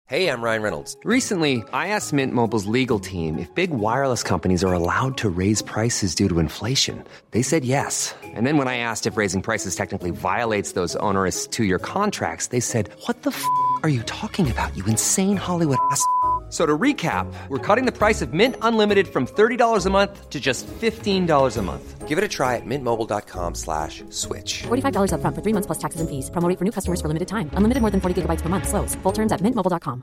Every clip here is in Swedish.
Hey, I'm Ryan Reynolds. Recently, I asked Mint Mobile's legal team if big wireless companies are allowed to raise prices due to inflation. They said yes. And then when I asked if raising prices technically violates those onerous two-year contracts, they said, "What the are you talking about, you insane Hollywood ass?" So to recap, we're cutting the price of Mint Unlimited from $30 a month to just $15 a month. Give it a try at mintmobile.com/switch. $45 up front for 3 months plus taxes and fees. Promo rate for new customers for limited time. Unlimited more than 40 gigabytes per month. Slows full terms at mintmobile.com.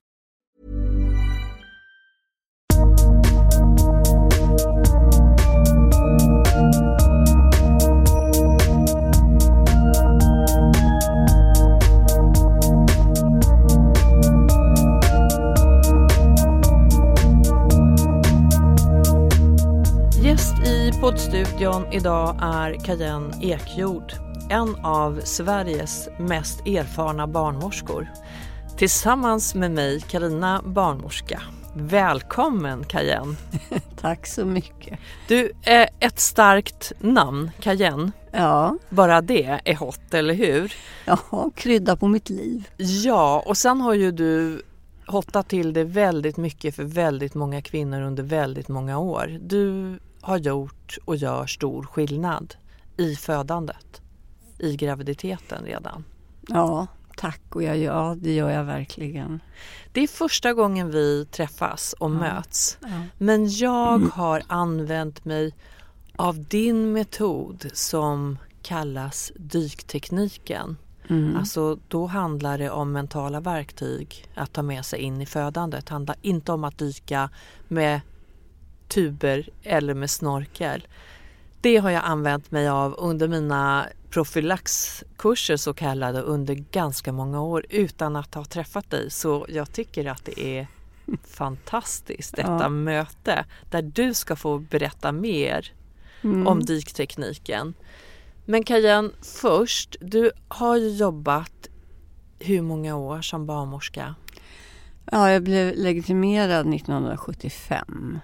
Gäst i poddstudion idag är Kajen Ekjord, en av Sveriges mest erfarna barnmorskor. Tillsammans med mig, Carina barnmorska. Välkommen, Kajen. Tack så mycket. Du är ett starkt namn, Kajen. Ja. Bara det är hot, eller hur? Ja, krydda på mitt liv. Ja, och sen har ju du hottat till det väldigt mycket för väldigt många kvinnor under väldigt många år. Du har gjort och gör stor skillnad i födandet, i graviditeten redan. Ja, tack. Och det gör jag verkligen. Det är första gången vi träffas och möts. Ja. Men jag har använt mig av din metod som kallas dyktekniken. Alltså då handlar det om mentala verktyg att ta med sig in i födandet. Det handlar inte om att dyka med tuber eller med snorkel. Det har jag använt mig av under mina profylaxkurser så kallade under ganska många år utan att ha träffat dig. Så jag tycker att det är fantastiskt detta möte där du ska få berätta mer om dyktekniken. Men Kajen, först, du har ju jobbat hur många år som barnmorska? Ja, jag blev legitimerad 1975.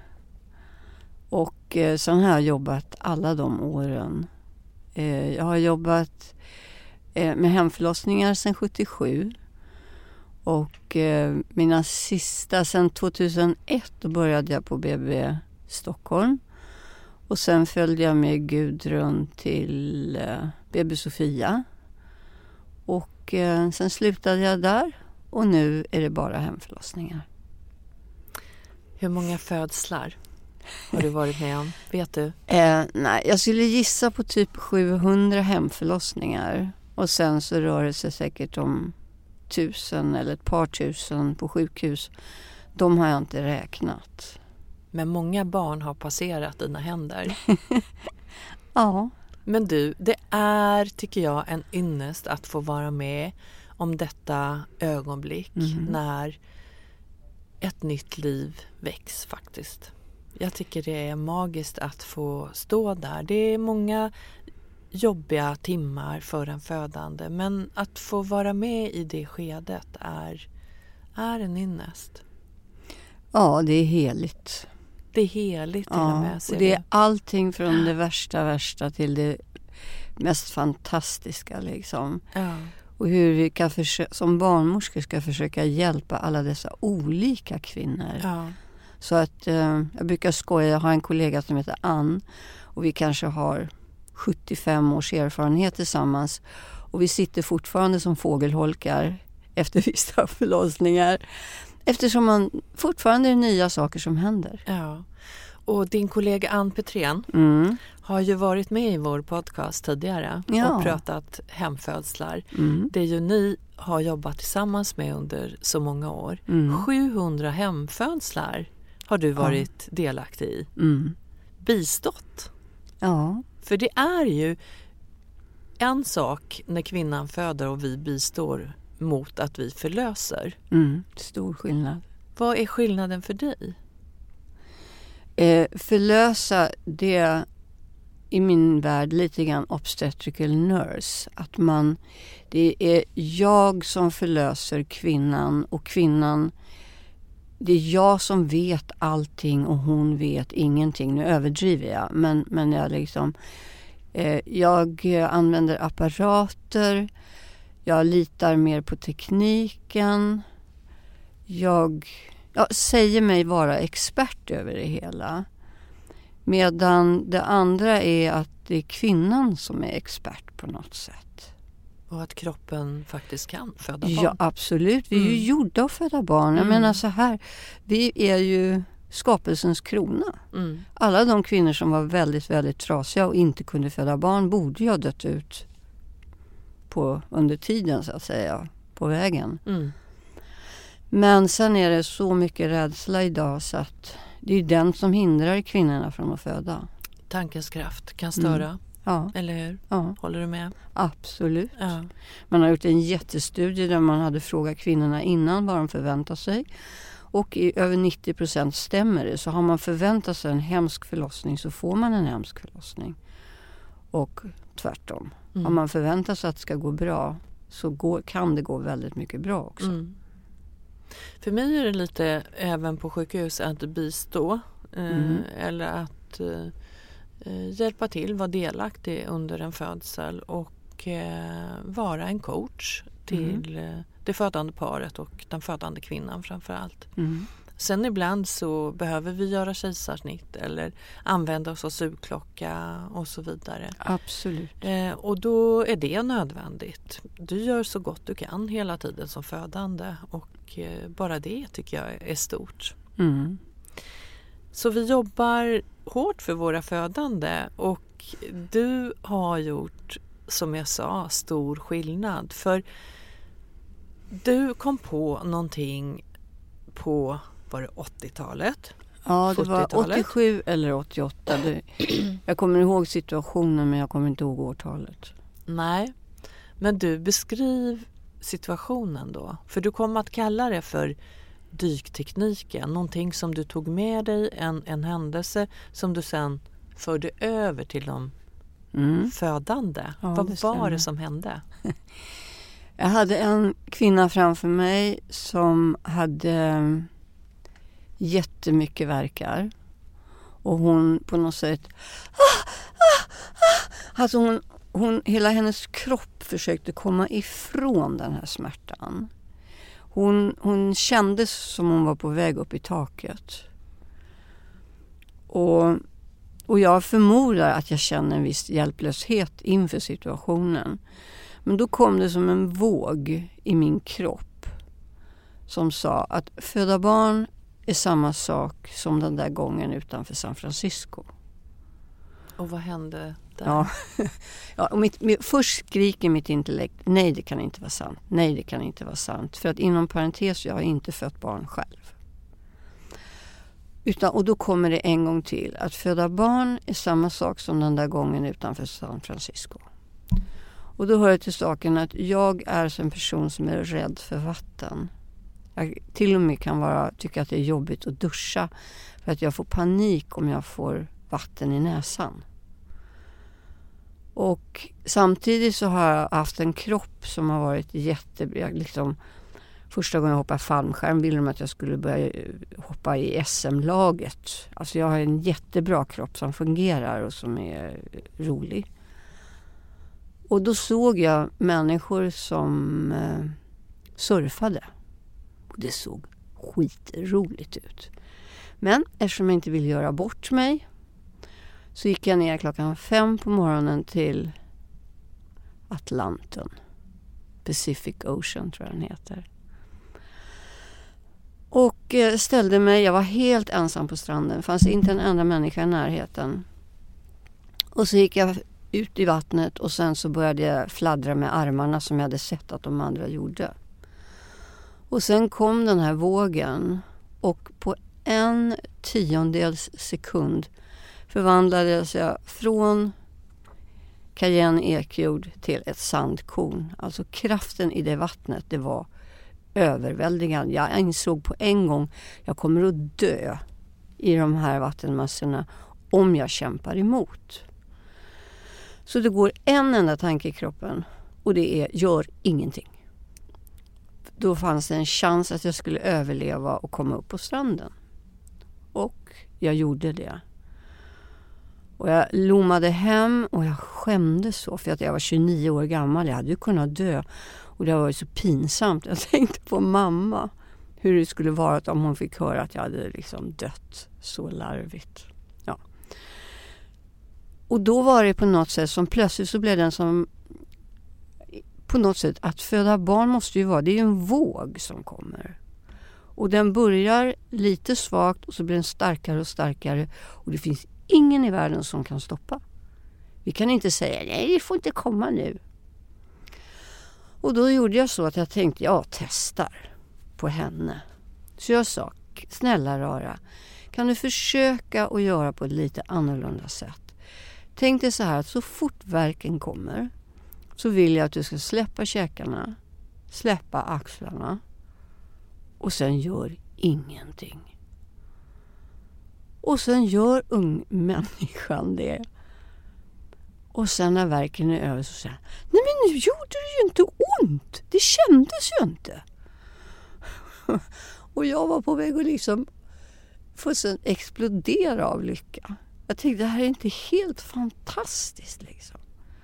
Och sen har jag jobbat alla de åren. Jag har jobbat med hemförlossningar sedan 77. Och mina sista, sedan 2001, då började jag på BB Stockholm. Och sen följde jag med Gudrun till BB Sofia. Och sen slutade jag där. Och nu är det bara hemförlossningar. Hur många födslar har du varit med om? Vet du? Nej, jag skulle gissa på typ 700 hemförlossningar. Och sen så rör det sig säkert om 1000 eller ett par tusen på sjukhus. De har jag inte räknat. Men många barn har passerat dina händer. Ja. Men du, det är, tycker jag, en ynnest att få vara med om detta ögonblick när ett nytt liv väcks faktiskt. Jag tycker det är magiskt att få stå där. Det är många jobbiga timmar för en födande, men att få vara med i det skedet är en ynnest. Ja, det är heligt. Det är heligt till och med. Och det är allting från det värsta till det mest fantastiska liksom. Ja. Och hur vi kan som barnmorskor ska försöka hjälpa alla dessa olika kvinnor. Ja. Så att jag brukar skoja, jag har en kollega som heter Ann och vi kanske har 75 års erfarenhet tillsammans. Och vi sitter fortfarande som fågelholkar efter vissa förlossningar. Eftersom man fortfarande är nya saker som händer. Ja. Och din kollega Ann Petrén har ju varit med i vår podcast tidigare och pratat hemfödslar. Det är ju ni har jobbat tillsammans med under så många år. 700 hemfödslar har du varit delaktig i. Bistått. Ja. För det är ju en sak när kvinnan föder och vi bistår mot att vi förlöser. Stor skillnad. Vad är skillnaden för dig? Förlösa, det i min värld lite grann obstetrical nurse. Att det är jag som förlöser kvinnan och kvinnan, det är jag som vet allting och hon vet ingenting. Nu överdriver jag, men jag liksom jag använder apparater, jag litar mer på tekniken. jag säger mig vara expert över det hela. Medan det andra är att det är kvinnan som är expert på något sätt. Och att kroppen faktiskt kan föda barn. Ja, absolut. Vi är ju gjorda att föda barn. Jag menar så här, vi är ju skapelsens krona. Alla de kvinnor som var väldigt, väldigt trasiga och inte kunde föda barn borde ju ha dött ut under tiden, så att säga, på vägen. Men sen är det så mycket rädsla idag så att det är den som hindrar kvinnorna från att föda. Tankens kraft kan störa. Ja. Eller hur? Ja. Håller du med? Absolut. Ja. Man har gjort en jättestudie där man hade frågat kvinnorna innan vad de förväntar sig. Och i över 90% stämmer det. Så har man förväntat sig en hemsk förlossning så får man en hemsk förlossning. Och tvärtom. Om man förväntar sig att det ska gå bra så kan det gå väldigt mycket bra också. För mig är det lite även på sjukhus att bistå eller att hjälpa till, vara delaktig under en födsel och vara en coach till det födande paret och den födande kvinnan framför allt. Sen ibland så behöver vi göra kejsarsnitt eller använda oss av sugklocka och så vidare. Absolut. Och då är det nödvändigt. Du gör så gott du kan hela tiden som födande och bara det tycker jag är stort. Så vi jobbar hårt för våra födande och du har gjort, som jag sa, stor skillnad. För du kom på någonting på, var det 80-talet? Ja, det var 87 eller 88. Jag kommer ihåg situationen men jag kommer inte ihåg årtalet. Nej, men du beskriv situationen då. För du kom att kalla det för dyktekniken. Någonting som du tog med dig, en händelse som du sen förde över till de födande. Ja, vad var det som hände? Jag hade en kvinna framför mig som hade jättemycket värkar. Och hon på något sätt... Alltså hela hennes kropp försökte komma ifrån den här smärtan. Hon kändes som hon var på väg upp i taket. Och jag förmodar att jag känner en viss hjälplöshet inför situationen. Men då kom det som en våg i min kropp som sa att föda barn är samma sak som den där gången utanför San Francisco. Och vad hände där? Ja, och först skriker mitt intellekt, nej det kan inte vara sant. Nej det kan inte vara sant. För att inom parentes, jag har inte fött barn själv. Och då kommer det en gång till. Att föda barn är samma sak som den där gången utanför San Francisco. Och då hör det till saken att jag är en person som är rädd för vatten. Jag till och med kan tycka att det är jobbigt att duscha. För att jag får panik om jag får vatten i näsan. Och samtidigt så har jag haft en kropp som har varit jättebra. Första gången jag hoppade fallskärm ville de att jag skulle börja hoppa i SM-laget. Alltså jag har en jättebra kropp som fungerar och som är rolig. Och då såg jag människor som surfade. Och det såg skitroligt ut. Men eftersom jag inte ville göra bort mig så gick jag ner 5:00 på morgonen till Atlanten. Pacific Ocean tror jag den heter. Och ställde mig, jag var helt ensam på stranden. Det fanns inte en enda människa i närheten. Och så gick jag ut i vattnet och sen så började jag fladdra med armarna som jag hade sett att de andra gjorde. Och sen kom den här vågen och på 1/10 sekund förvandlades jag från Cayenne ekjord till ett sandkorn. Alltså kraften i det vattnet, det var överväldigande. Jag insåg på en gång jag kommer att dö i de här vattenmassorna om jag kämpar emot. Så det går en enda tanke i kroppen och det är gör ingenting. Då fanns det en chans att jag skulle överleva och komma upp på stranden. Och jag gjorde det. Och jag lommade hem och jag skämdes så för att jag var 29 år gammal. Jag hade ju kunnat dö och det var så pinsamt. Jag tänkte på mamma. hur det skulle vara om hon fick höra att jag hade liksom dött så larvigt. Ja. Och då var det på något sätt som plötsligt så blev den som på något sätt att föda barn måste ju vara, det är ju en våg som kommer. Och den börjar lite svagt och så blir den starkare och starkare och det finns ingen i världen som kan stoppa. Vi kan inte säga nej, det får inte komma nu. Och då gjorde jag så att jag tänkte, jag testar på henne. Så jag sa, snälla Rara, kan du försöka att göra på ett lite annorlunda sätt? Tänk dig så här att så fort värken kommer så vill jag att du ska släppa käkarna, släppa axlarna och sen gör ingenting. Och sen gör ung människan det. Och sen när värken är över så säger han, nej men nu gjorde det ju inte ont. Det kändes ju inte. Och jag var på väg att liksom få sen explodera av lycka. Jag tänkte, det här är inte helt fantastiskt liksom.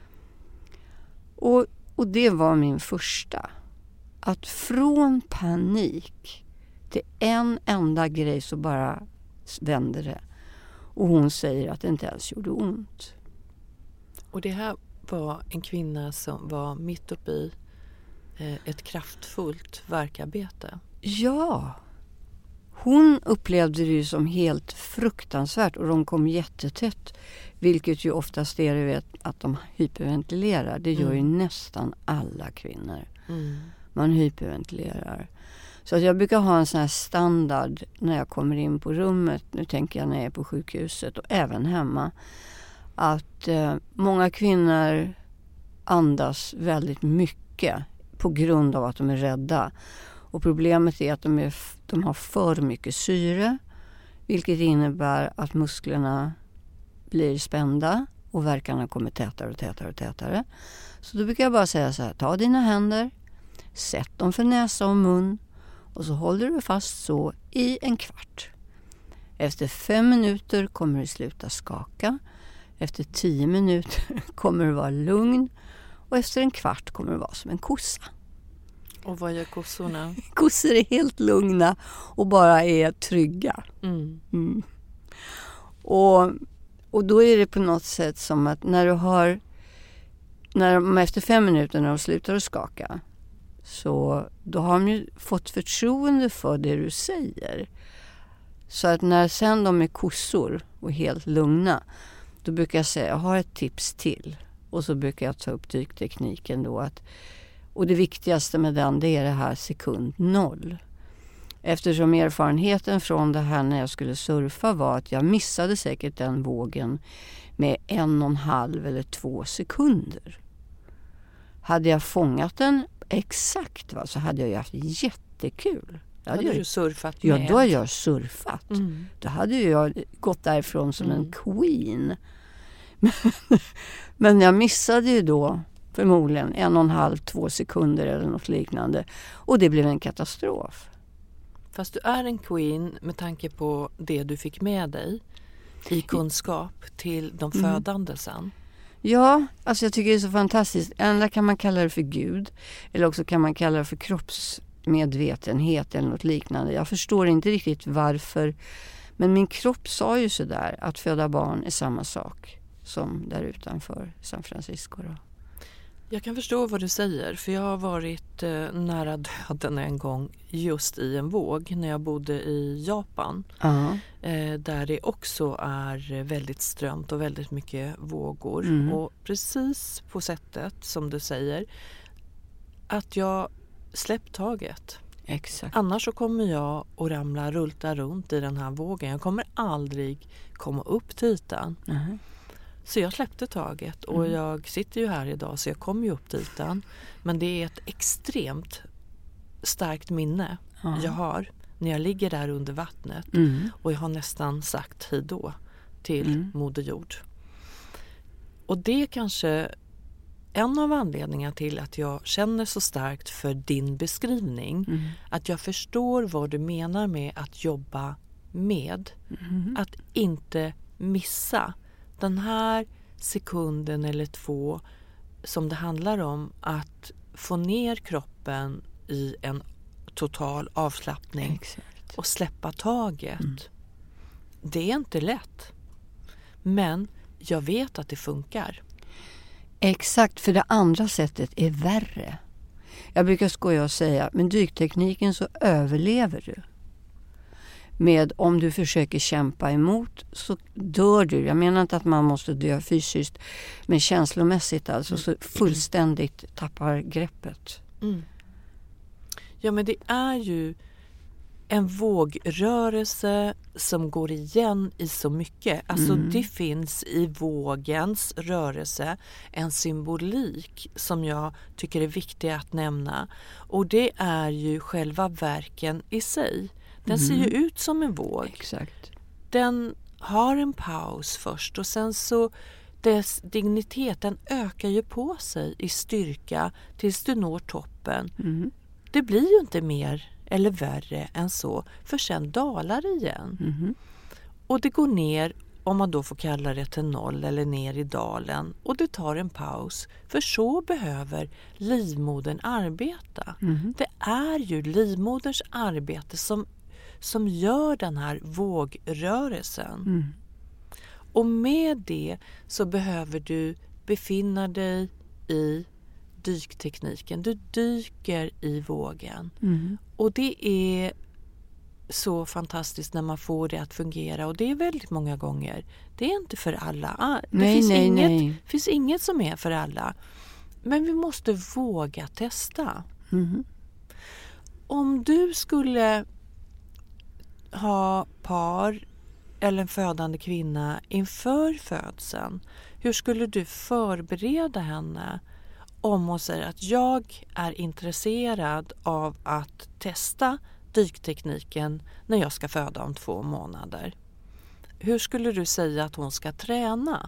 Och det var min första. Att från panik till en enda grej så bara vände det. Och hon säger att det inte ens gjorde ont. Och det här var en kvinna som var mitt uppe i ett kraftfullt värkarbete. Ja, hon upplevde det ju som helt fruktansvärt och de kom jättetätt. Vilket ju oftast är det att de hyperventilerar. Det gör ju nästan alla kvinnor. Man hyperventilerar. Så att jag brukar ha en sån här standard när jag kommer in på rummet. Nu tänker jag när jag är på sjukhuset och även hemma. Att många kvinnor andas väldigt mycket på grund av att de är rädda. Och problemet är att de har för mycket syre. Vilket innebär att musklerna blir spända och värkarna kommer tätare och tätare och tätare. Så då brukar jag bara säga så här, ta dina händer, sätt dem för näsa och mun och så håller du fast så i en kvart. Efter 5 minuter kommer du sluta skaka. Efter 10 minuter kommer du vara lugn och efter en kvart kommer du vara som en kossa. Och vad gör kossorna? Kossor är helt lugna och bara är trygga. Och då är det på något sätt som att när de efter 5 minuter när de slutar att skaka så då har de ju fått förtroende för det du säger. Så att när sen de är kossor och helt lugna då brukar jag säga, jag har ett tips till. Och så brukar jag ta upp dyktekniken då. Och det viktigaste med den, det är det här sekund 0. Eftersom erfarenheten från det här när jag skulle surfa var att jag missade säkert den vågen med 1,5 eller 2 sekunder. Hade jag fångat den exakt så hade jag haft jättekul. Hade du surfat med? Ja, då har jag surfat. Då hade jag gått därifrån som en queen. Men jag missade ju då förmodligen 1,5-2 sekunder eller något liknande. Och det blev en katastrof. Fast du är en queen med tanke på det du fick med dig i kunskap till de födande sen. Ja, alltså jag tycker det är så fantastiskt. Ändå kan man kalla det för Gud. Eller också kan man kalla det för kroppsmedvetenhet eller något liknande. Jag förstår inte riktigt varför. Men min kropp sa ju sådär att föda barn är samma sak som där utanför San Francisco då. Jag kan förstå vad du säger, för jag har varit nära döden en gång just i en våg när jag bodde i Japan. Där det också är väldigt strömt och väldigt mycket vågor. Och precis på sättet som du säger att jag släppt taget. Exakt. Annars så kommer jag att rulta runt i den här vågen. Jag kommer aldrig komma upp till ytan. Så jag släppte taget och jag sitter ju här idag så jag kommer ju upp till ytan. Men det är ett extremt starkt minne jag har när jag ligger där under vattnet. Och jag har nästan sagt hej då till Moder Jord. Och det är kanske en av anledningarna till att jag känner så starkt för din beskrivning. Att jag förstår vad du menar med att jobba med. Att inte missa den här sekunden eller 2 som det handlar om att få ner kroppen i en total avslappning. Exakt. Och släppa taget. Det är inte lätt. Men jag vet att det funkar. Exakt, för det andra sättet är värre. Jag brukar skoja och säga, med dyktekniken så överlever du. Med om du försöker kämpa emot så dör du. Jag menar inte att man måste dö fysiskt, men känslomässigt alltså så fullständigt tappar greppet. Ja, men det är ju en vågrörelse som går igen i så mycket. Alltså det finns i vågens rörelse en symbolik som jag tycker är viktig att nämna. Och det är ju själva verken i sig. Den ser ju ut som en våg. Exakt. Den har en paus först och sen så dess dignitet, den ökar ju på sig i styrka tills du når toppen. Det blir ju inte mer eller värre än så, för sen dalar det igen. Och det går ner, om man då får kalla det till noll eller ner i dalen, och det tar en paus, för så behöver livmodern arbeta. Det är ju livmoderns arbete som gör den här vågrörelsen. Och med det så behöver du befinna dig i dyktekniken. Du dyker i vågen. Och det är så fantastiskt när man får det att fungera. Och det är väldigt många gånger. Det är inte för alla. Det finns inget som är för alla. Men vi måste våga testa. Om du skulle ha par eller en födande kvinna inför födseln, hur skulle du förbereda henne om hon säger att jag är intresserad av att testa dyktekniken när jag ska föda om 2 månader? Hur skulle du säga att hon ska träna?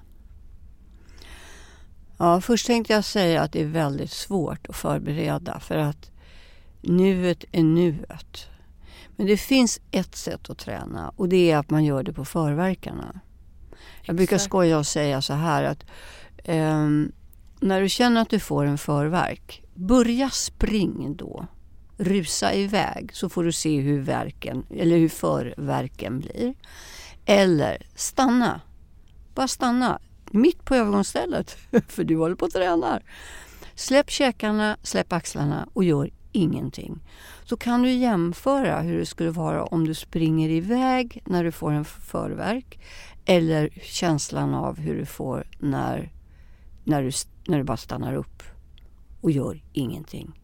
Ja, först tänkte jag säga att det är väldigt svårt att förbereda, för att nuet är nuet. Men det finns ett sätt att träna, och det är att man gör det på förverkarna. Jag brukar skoja och säga så här att när du känner att du får en förverk, börja spring då. Rusa iväg så får du se hur förverken blir. Eller stanna. Bara stanna mitt på övergångsstället, för du håller på att träna. Släpp käkarna, släpp axlarna och gör ingenting. Så kan du jämföra hur det skulle vara om du springer iväg när du får en förverk, eller känslan av hur du får när du bara stannar upp och gör ingenting.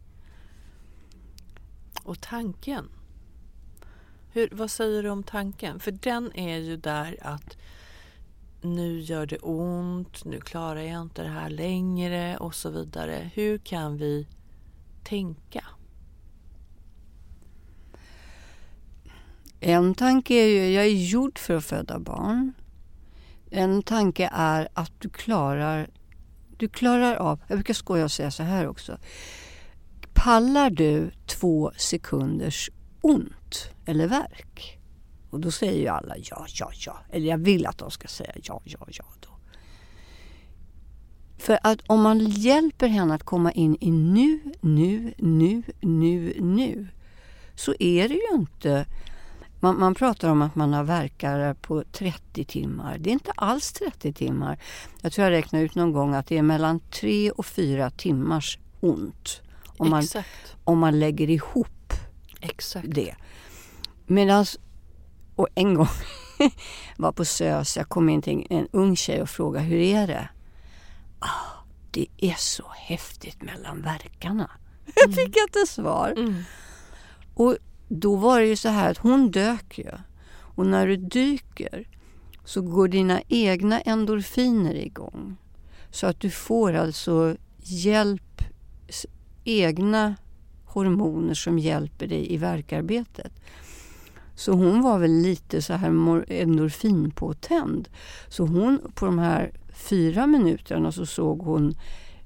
Och tanken. Vad säger du om tanken? För den är ju där att nu gör det ont, nu klarar jag inte det här längre och så vidare. Hur kan vi tänka? En tanke är ju, jag är gjord för att föda barn. En tanke är att du klarar av, jag brukar skoja och säga så här också. Pallar du 2 sekunders ont eller värk? Och då säger ju alla ja. Eller jag vill att de ska säga ja då. För att om man hjälper henne att komma in i nu, så är det ju inte... Man pratar om att man har värkare på 30 timmar. Det är inte alls 30 timmar. Jag tror jag räknar ut någon gång att det är mellan 3 och 4 timmars ont. Om man lägger ihop det. Och en gång var på SÖS, jag kom in till en ung tjej och frågade hur är det? Det är så häftigt mellan värkarna. Jag fick inte svar. Och då var det ju så här att hon dök ju. Och när du dyker så går dina egna endorfiner igång. Så att du får alltså egna hormoner som hjälper dig i värkarbetet. Så hon var väl lite så här endorfinpåtänd. Så hon på de här 4 minuterna så såg hon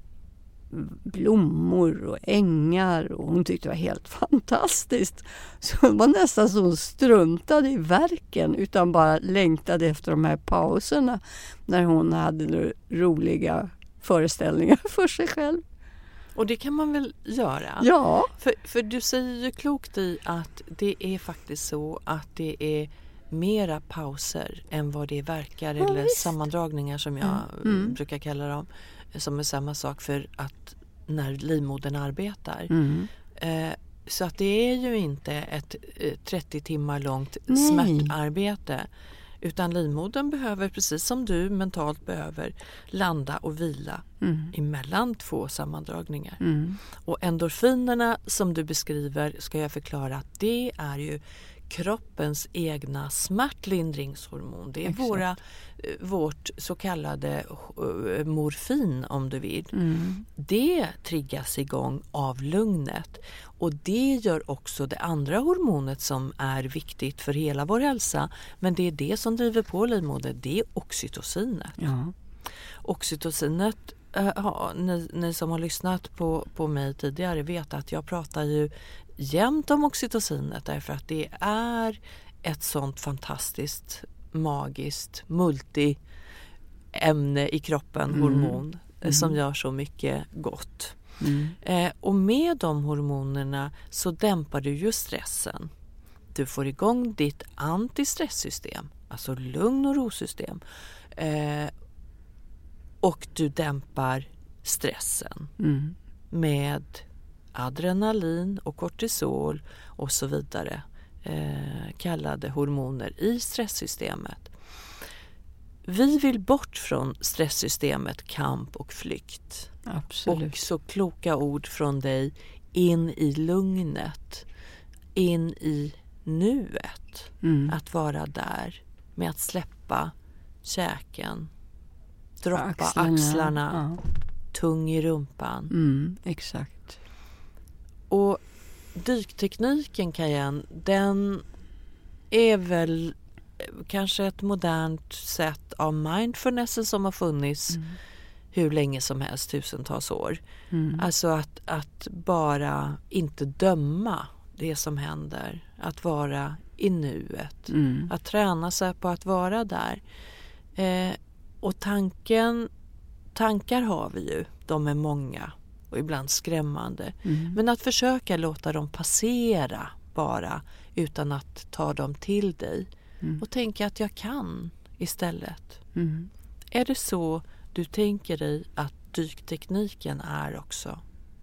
blommor och ängar, och hon tyckte det var helt fantastiskt. Så det var nästan så hon struntade i verken, utan bara längtade efter de här pauserna när hon hade roliga föreställningar för sig själv. Och det kan man väl göra? Ja. För du säger ju klokt i att det är faktiskt så att det är mera pauser än vad det verkar, eller visst. sammandragningar som jag brukar kalla dem, som är samma sak för att när livmodern arbetar. Så att det är ju inte ett 30 timmar långt smärtarbete, utan livmodern behöver, precis som du mentalt behöver, landa och vila emellan 2 sammandragningar. Och endorfinerna som du beskriver, ska jag förklara att det är ju kroppens egna smärtlindringshormon. Det är vårt så kallade morfin, om du vill. Det triggas igång av lugnet. Och det gör också det andra hormonet som är viktigt för hela vår hälsa. Men det är det som driver på livmodern. Det är oxytocinet. Ja. Oxytocinet, ni som har lyssnat på mig tidigare vet att jag pratar ju jämt om oxytocinet, därför att det är ett sånt fantastiskt, magiskt, multi-ämne i kroppen, hormon, som gör så mycket gott. Och med de hormonerna så dämpar du ju stressen. Du får igång ditt antistressystem, alltså lugn- och rosystem. Och du dämpar stressen med adrenalin och kortisol och så vidare, kallade hormoner i stresssystemet. Vi vill bort från stresssystemet kamp och flykt. Absolut. Och så kloka ord från dig, in i lugnet, in i nuet. Att vara där med att släppa käken, droppa axlarna, tung i rumpan. Exakt. Och dyktekniken, Kajan, den är väl kanske ett modernt sätt av mindfulness som har funnits hur länge som helst, tusentals år. Alltså att bara inte döma det som händer, att vara i nuet, att träna sig på att vara där. Och tankar har vi ju, de är många och ibland skrämmande. Men att försöka låta dem passera bara, utan att ta dem till dig. Och tänka att jag kan istället. Är det så du tänker dig att dyktekniken är också?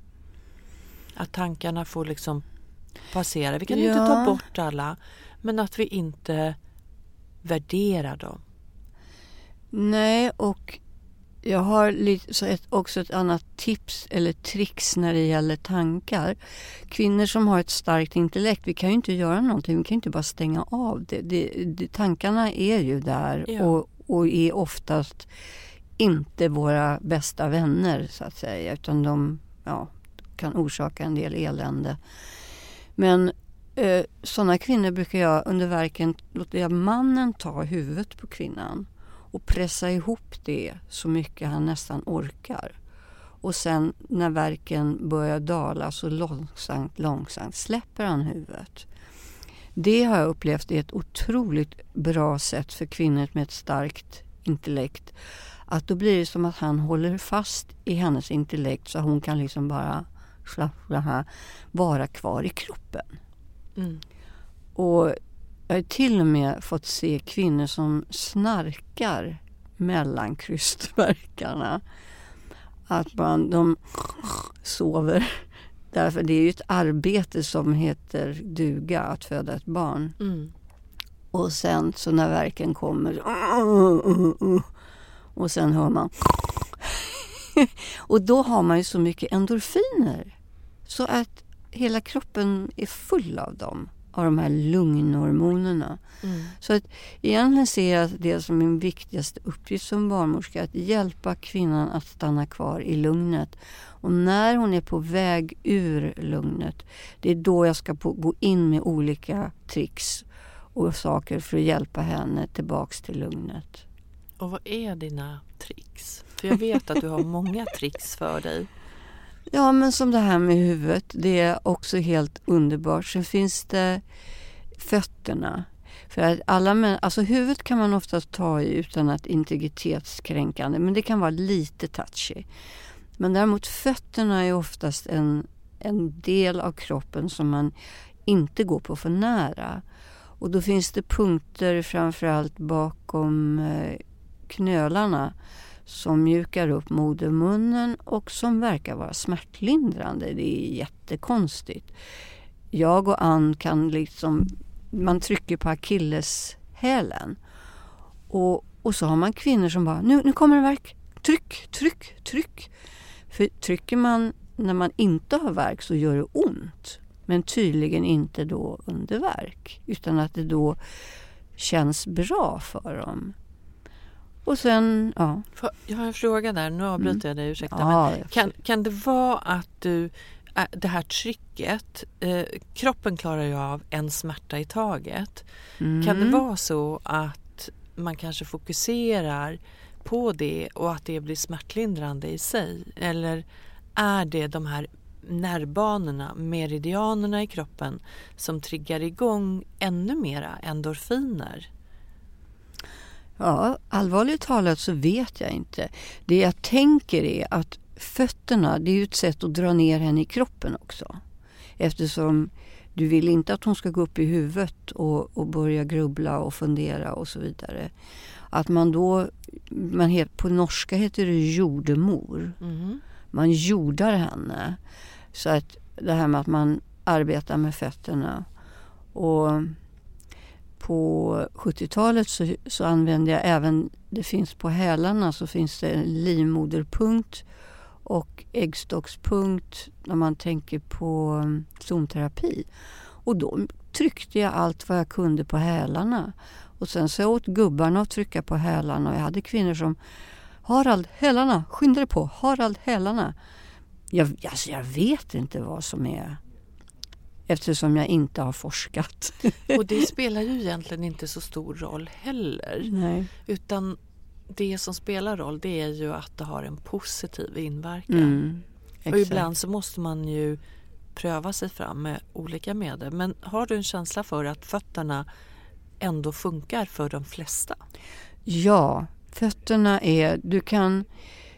Att tankarna får liksom passera. Vi kan inte ta bort alla, men att vi inte värderar dem. Nej, och jag har också ett annat tips eller tricks när det gäller tankar. Kvinnor som har ett starkt intellekt, vi kan ju inte göra någonting, vi kan ju inte bara stänga av det. Tankarna är ju där och är oftast inte våra bästa vänner, så att säga, utan de kan orsaka en del elände. Men sådana kvinnor brukar jag under verken låta mannen ta huvudet på kvinnan och pressa ihop det så mycket han nästan orkar. Och sen när verken börjar dala så långsamt släpper han huvudet. Det har jag upplevt är ett otroligt bra sätt för kvinnor med ett starkt intellekt. Att då blir det som att han håller fast i hennes intellekt så hon kan liksom bara vara kvar i kroppen. Och jag har till och med fått se kvinnor som snarkar mellan krystverkarna. Att de sover. Därför det är ju ett arbete som heter duga, att föda ett barn. Och sen så när verken kommer och sen hör man och då har man ju så mycket endorfiner så att hela kroppen är full av dem, av de här lugnhormonerna. Så att egentligen ser jag det som min viktigaste uppgift som barnmorska, att hjälpa kvinnan att stanna kvar i lugnet. Och när hon är på väg ur lugnet, det är då jag ska gå in med olika tricks och saker för att hjälpa henne tillbaks till lugnet. Och vad är dina tricks? För jag vet att du har många tricks för dig. Ja, men som det här med huvudet, det är också helt underbart. Sen finns det fötterna. För att huvudet kan man oftast ta i utan att integritetskränkande, men det kan vara lite touchy. Men däremot fötterna är oftast en del av kroppen som man inte går på för nära. Och då finns det punkter framförallt bakom knölarna som mjukar upp modermunnen och som verkar vara smärtlindrande. Det är jättekonstigt. Jag och Ann kan liksom, man trycker på akilleshälen och så har man kvinnor som bara, nu kommer det värk. Tryck. För trycker man när man inte har värk så gör det ont. Men tydligen inte då under värk. Utan att det då känns bra för dem. Och sen, ja. Jag har en fråga där. Nu avbryter jag dig, ursäkta. Ja, men kan det vara att det här trycket, kroppen klarar ju av en smärta i taget. Kan det vara så att man kanske fokuserar på det och att det blir smärtlindrande i sig? Eller är det de här nervbanorna, meridianerna i kroppen som triggar igång ännu mera endorfiner? Ja, allvarligt talat så vet jag inte. Det jag tänker är att fötterna, det är ju ett sätt att dra ner henne i kroppen också. Eftersom du vill inte att hon ska gå upp i huvudet och börja grubbla och fundera och så vidare. Att man då, på norska heter det jordemor. Man jordar henne. Så att det här med att man arbetar med fötterna. Och på 70-talet så använde jag även, det finns på hälarna så finns det en livmoderpunkt och äggstockspunkt när man tänker på zonterapi. Och då tryckte jag allt vad jag kunde på hälarna. Och sen så åt gubbarna att trycka på hälarna. Och jag hade kvinnor som, Harald, hälarna, skynda dig på, Harald, hälarna. Jag vet inte vad som är, eftersom jag inte har forskat. Och det spelar ju egentligen inte så stor roll heller. Nej. Utan det som spelar roll, det är ju att det har en positiv inverkan. Och ibland så måste man ju pröva sig fram med olika medel. Men har du en känsla för att fötterna ändå funkar för de flesta? Ja, fötterna är, du kan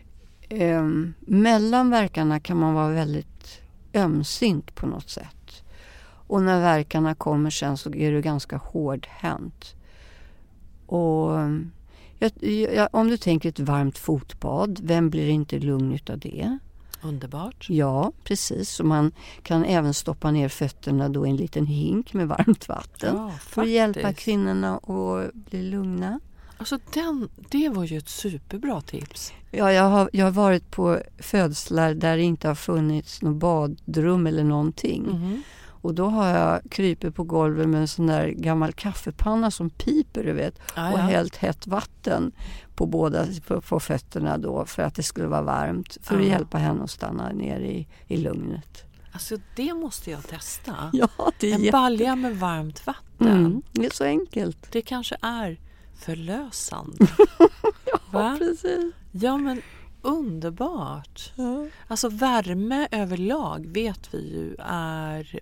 mellan verkarna kan man vara väldigt ömsint på något sätt. Och när verkarna kommer sen så är det ganska hårdhänt. Och om du tänker ett varmt fotbad, vem blir inte lugn utav det? Underbart. Ja, precis. Så man kan även stoppa ner fötterna då i en liten hink med varmt vatten. För att hjälpa kvinnorna att bli lugna. Alltså det var ju ett superbra tips. Ja, jag har varit på födslar där det inte har funnits något badrum eller någonting. Och då har jag krypit på golvet med en sån där gammal kaffepanna som piper, du vet. Och hällt hett vatten på fötterna då för att det skulle vara varmt. För att hjälpa henne att stanna ner i lugnet. Alltså det måste jag testa. Ja, det är en balja med varmt vatten. Det är så enkelt. Det kanske är förlösande. Ja, precis. Ja, men underbart. Ja. Alltså värme överlag vet vi ju är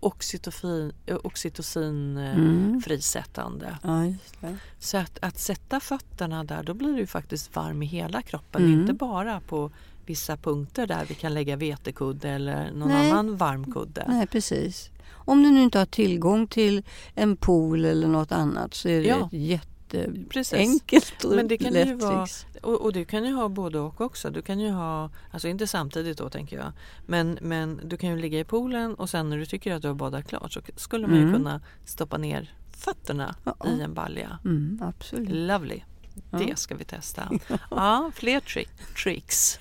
oxytocin frisättande. Ja, just det. Så att sätta fötterna där, då blir det ju faktiskt varm i hela kroppen. Inte bara på vissa punkter där vi kan lägga vetekudde eller någon annan varmkudde. Nej, precis. Om du nu inte har tillgång till en pool eller något annat så är det jätteenkelt och men det kan ju vara, tricks. och du kan ju ha både och också. Du kan ju ha, alltså inte samtidigt då tänker jag, men du kan ju ligga i poolen och sen när du tycker att du har badat klart så skulle man ju kunna stoppa ner fötterna i en balja. Absolut. Lovely. Det ska vi testa. Ja, fler tricks.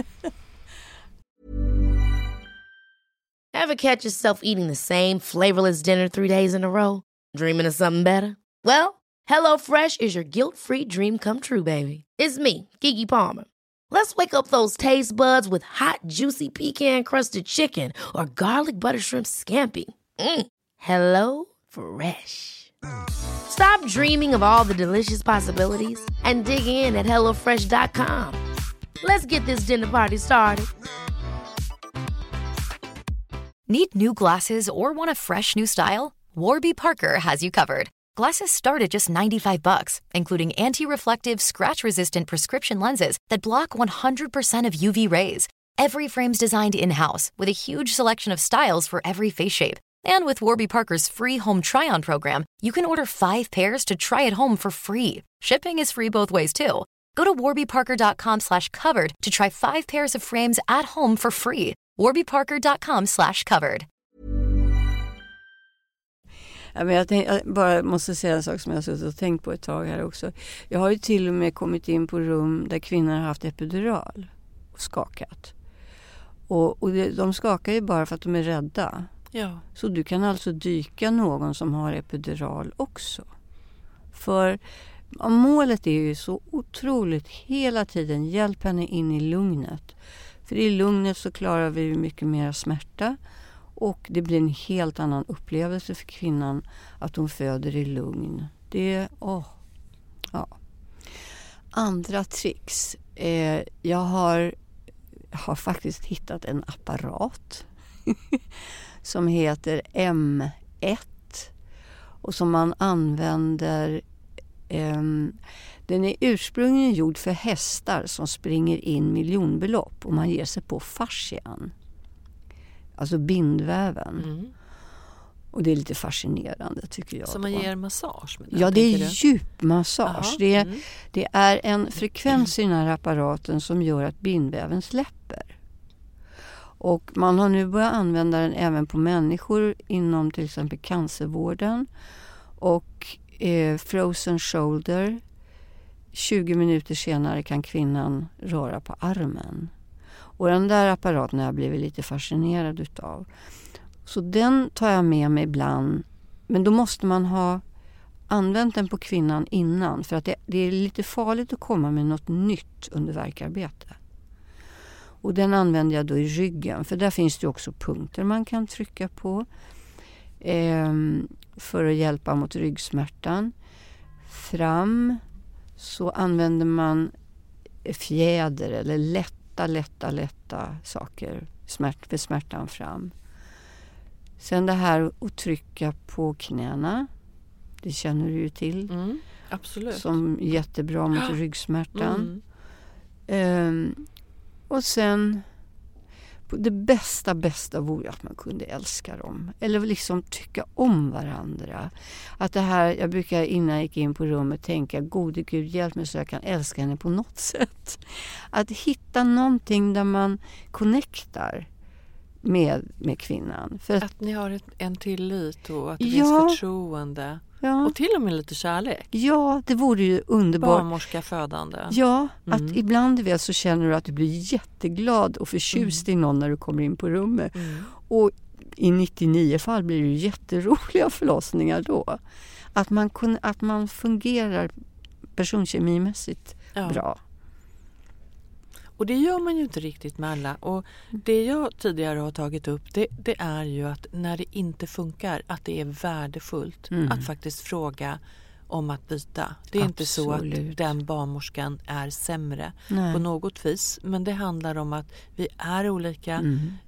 Ever catch yourself eating the same flavorless dinner 3 days in a row? Dreaming of something better? Well, HelloFresh is your guilt-free dream come true, baby. It's me, Keke Palmer. Let's wake up those taste buds with hot, juicy pecan-crusted chicken or garlic butter shrimp scampi. Hello Fresh. Stop dreaming of all the delicious possibilities and dig in at HelloFresh.com. Let's get this dinner party started. Need new glasses or want a fresh new style? Warby Parker has you covered. Glasses start at just $95, including anti-reflective, scratch-resistant prescription lenses that block 100% of UV rays. Every frame's designed in-house with a huge selection of styles for every face shape. And with Warby Parker's free home try-on program, you can order 5 pairs to try at home for free. Shipping is free both ways too. Go to warbyparker.com/covered to try 5 pairs of frames at home for free. warbyparker.com/covered. Ja, men jag bara måste säga en sak som jag har suttit och tänkt på ett tag här också. Jag har ju till och med kommit in på rum där kvinnor har haft epidural och skakat. Och de skakar ju bara för att de är rädda. Ja. Så du kan alltså dyka någon som har epidural också. För målet är ju så otroligt hela tiden, hjälp henne in i lugnet. För i lugnet så klarar vi mycket mer smärta. Och det blir en helt annan upplevelse för kvinnan att hon föder i lugn. Andra tricks. Jag har faktiskt hittat en apparat som heter M1 och som man använder. Den är ursprungligen gjord för hästar som springer in miljonbelopp och man ger sig på fascian. Alltså bindväven. Mm. Och det är lite fascinerande tycker jag. Så man ger massage? Ja, det är djupmassage. Det är en frekvens i den här apparaten som gör att bindväven släpper. Och man har nu börjat använda den även på människor inom till exempel cancervården. Och frozen shoulder. 20 minuter senare kan kvinnan röra på armen. Och den där apparaten har jag blivit lite fascinerad utav. Så den tar jag med mig ibland. Men då måste man ha använt den på kvinnan innan. För att det är lite farligt att komma med något nytt under värkarbete. Och den använder jag då i ryggen. För där finns det också punkter man kan trycka på. För att hjälpa mot ryggsmärtan. Fram så använder man fjäder eller lätta saker för smärtan fram. Sen det här att trycka på knäna. Det känner du ju till. Mm, absolut. Som jättebra mot ryggsmärtan. Och sen det bästa vore att man kunde älska dem. Eller liksom tycka om varandra. Att det här, jag brukar innan jag gick in på rummet tänka, gode Gud hjälp mig så jag kan älska henne på något sätt. Att hitta någonting där man connectar med kvinnan. För att ni har en tillit och att det finns förtroende. Ja. Och till och med lite kärlek. Ja, det vore ju underbart. Barnmorska födande. Ja, att ibland så känner du att du blir jätteglad och förtjust i någon när du kommer in på rummet. Och i 99 fall blir det ju jätteroliga förlossningar då. Att man fungerar personkemimässigt bra. Och det gör man ju inte riktigt med alla. Och det jag tidigare har tagit upp det är ju att när det inte funkar att det är värdefullt att faktiskt fråga om att byta. Det är inte så att den barnmorskan är sämre på något vis. Men det handlar om att vi är olika.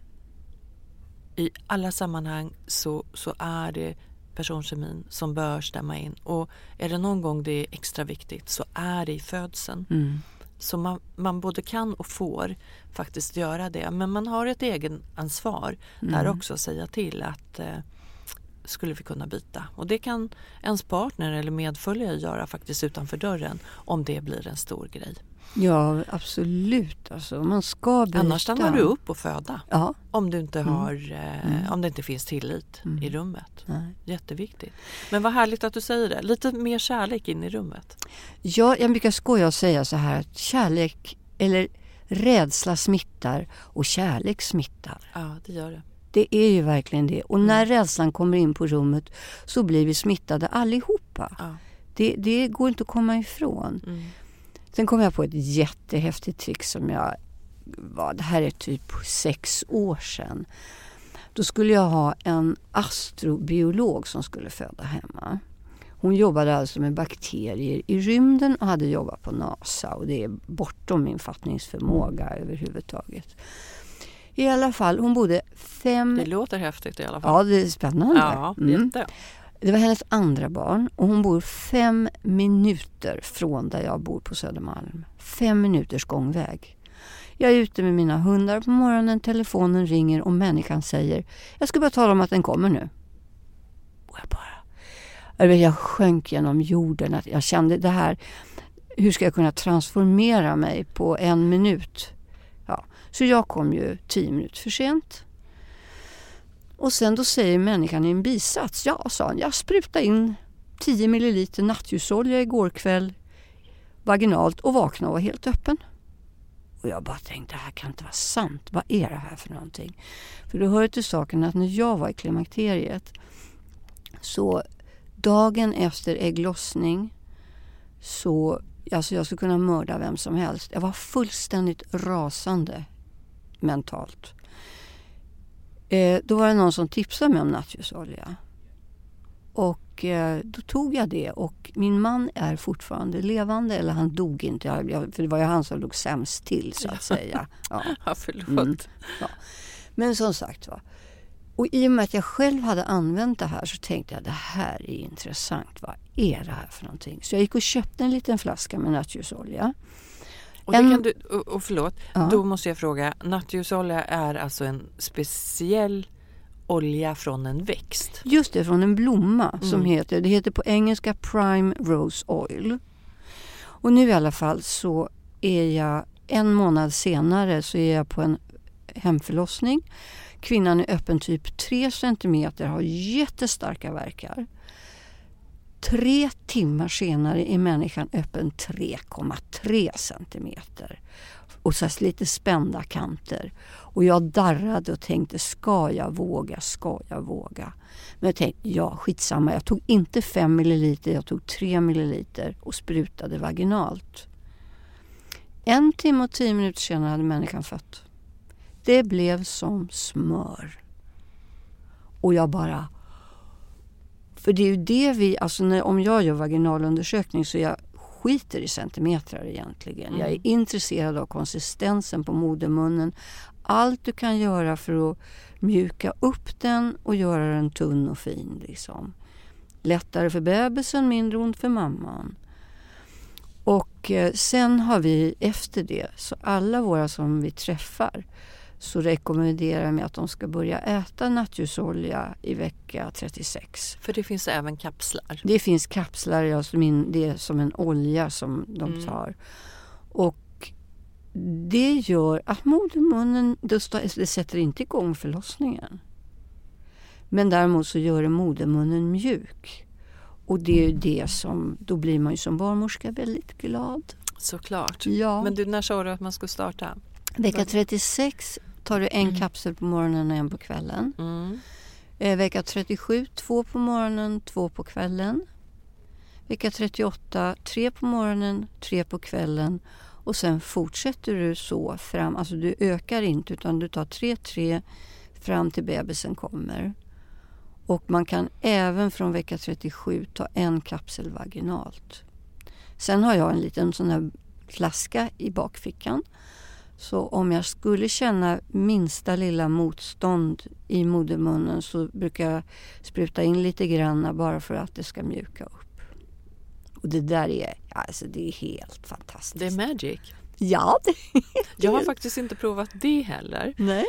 I alla sammanhang så är det personkemin som bör stämma in. Och är det någon gång det är extra viktigt så är det i födseln. Så man både kan och får faktiskt göra det. Men man har ett egen ansvar där också att säga till att skulle vi kunna byta. Och det kan ens partner eller medföljare göra faktiskt utanför dörren om det blir en stor grej. Ja, absolut. Alltså, man ska byta. Annars stannar du upp och föda. Ja. Om du inte har, om det inte finns tillit i rummet. Nej. Jätteviktigt. Men vad härligt att du säger det. Lite mer kärlek in i rummet. Ja, jag brukar skoja och säga så här att kärlek eller rädsla smittar och kärlek smittar. Ja, det gör det. Det är ju verkligen det. Och när rädslan kommer in på rummet så blir vi smittade allihopa. Ja. Det går inte att komma ifrån. Sen kom jag på ett jättehäftigt trick som det här är typ 6 år sedan. Då skulle jag ha en astrobiolog som skulle föda hemma. Hon jobbade alltså med bakterier i rymden och hade jobbat på NASA. Och det är bortom min fattningsförmåga överhuvudtaget. I alla fall, hon bodde 5... Det låter häftigt i alla fall. Ja, det är spännande. Ja, jätte. Det var hennes andra barn och hon bor 5 minuter från där jag bor på Södermalm. 5 minuters gångväg. Jag är ute med mina hundar på morgonen, telefonen ringer och människan säger, jag ska bara tala om att den kommer nu. Och jag sjönk genom jorden. Att jag kände det här, hur ska jag kunna transformera mig på 1 minut? Ja, så jag kom ju 10 minuter för sent. Och sen då säger människan i en bisats, ja, sa han, jag sprutade in 10 milliliter nattljusolja igår kväll vaginalt och vaknade och var helt öppen. Och jag bara tänkte, det här kan inte vara sant. Vad är det här för någonting? För då hör till saken att när jag var i klimakteriet, så dagen efter ägglossning, så alltså jag skulle kunna mörda vem som helst. Jag var fullständigt rasande mentalt. Då var det någon som tipsade mig om nattljusolja. Och då tog jag det, och min man är fortfarande levande, eller han dog inte, för det var ju han som låg sämst till, så att säga. Ja, förlåt. Ja. Men som sagt va. Och i och med att jag själv hade använt det här, så tänkte jag, det här är intressant. Vad är det här för någonting? Så jag gick och köpte en liten flaska med nattljusolja. Och, det kan du, och förlåt, då måste jag fråga, nattljusolja är alltså en speciell olja från en växt? Just det, från en blomma som det heter på engelska Prime Rose Oil. Och nu i alla fall så är jag 1 månad senare, så är jag på en hemförlossning. Kvinnan är öppen typ 3 centimeter, har jättestarka verkar. 3 timmar senare är människan öppen 3,3 centimeter. Och så lite spända kanter. Och jag darrade och tänkte, ska jag våga? Men jag tänkte, ja, skitsamma. Jag tog inte 5 milliliter, jag tog 3 milliliter och sprutade vaginalt. 1 timme och 10 minuter senare hade människan fött. Det blev som smör. Och jag bara... För det är ju det om jag gör vaginalundersökning, så jag skiter i centimeter egentligen. Jag är intresserad av konsistensen på modermunnen. Allt du kan göra för att mjuka upp den och göra den tunn och fin. Liksom. Lättare för bebisen, mindre ont för mamman. Och sen har vi efter det, så alla våra som vi träffar, så rekommenderar jag att de ska börja äta nattljusolja i vecka 36. För det finns även kapslar? Det finns kapslar, det är som en olja som de tar. Och det gör att modermunnen, det sätter inte igång förlossningen. Men däremot så gör det modermunnen mjuk. Och det är ju det som, då blir man ju som barnmorska väldigt glad. Såklart. Ja. Men du, när sa du att man skulle starta? Vecka 36 tar du 1 kapsel på morgonen och 1 på kvällen. Vecka 37, 2 på morgonen, 2 på kvällen. Vecka 38, 3 på morgonen, 3 på kvällen. Och sen fortsätter du så fram. Alltså du ökar inte, utan du tar 3 fram till bebisen kommer. Och man kan även från vecka 37 ta 1 kapsel vaginalt. Sen har jag en liten sån här flaska i bakfickan. Så om jag skulle känna minsta lilla motstånd i modermunnen, så brukar jag spruta in lite grann bara för att det ska mjuka upp. Och det där är, alltså det är helt fantastiskt. Det är magic. Ja. Jag har faktiskt inte provat det heller. Nej.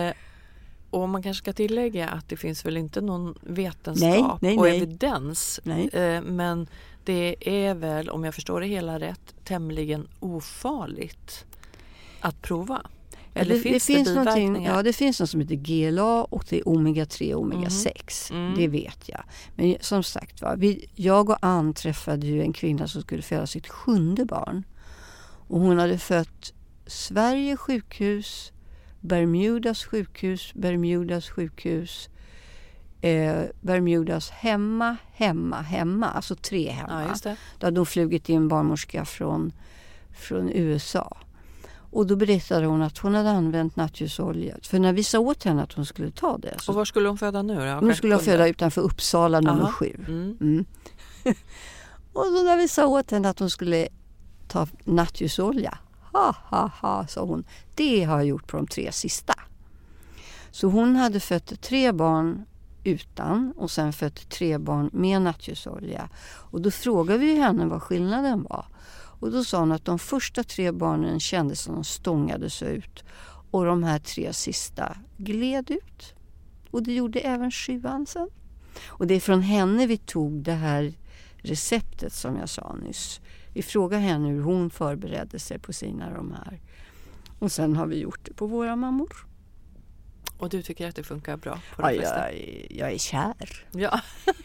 Och man kanske ska tillägga att det finns väl inte någon vetenskap och evidens. Nej. Men det är väl, om jag förstår det hela rätt, tämligen ofarligt att prova. Eller finns det biverkningar? Ja, det finns något som heter GLA och det är omega-3 och omega-6. Det vet jag. Men som sagt, jag och Ann träffade ju en kvinna som skulle föda sitt 7:e barn. Och hon hade fött Sverige sjukhus, Bermudas sjukhus, Bermudas hemma. Alltså 3 hemma. Ja, just det. Då hade hon flugit in barnmorska från USA. Och då berättade hon att hon hade använt nattljusolja. För när vi sa åt henne att hon skulle ta det. Och var skulle hon föda nu då? Hon skulle föda utanför Uppsala nummer 7. Och så när vi sa åt henne att hon skulle ta nattljusolja. Sa hon. Det har jag gjort på de 3 sista. Så hon hade fött 3 barn utan och sen fött 3 barn med nattljusolja. Och då frågade vi henne vad skillnaden var. Och då sa hon att de första 3 barnen kändes som de stångades ut. Och de här 3 sista gled ut. Och det gjorde även 7:an sen. Och det är från henne vi tog det här receptet som jag sa nyss. Vi frågade henne hur hon förberedde sig på sina de här. Och sen har vi gjort det på våra mammor. Och du tycker att det funkar bra på de flesta? Jag är kär. Ja.